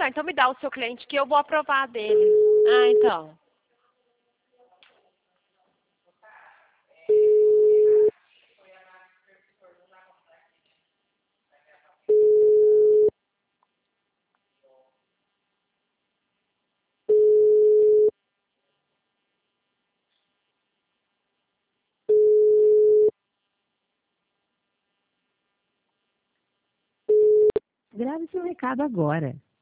demorar. Então me dá o seu cliente que eu vou aprovar dele. Ah, então. Grave seu recado agora.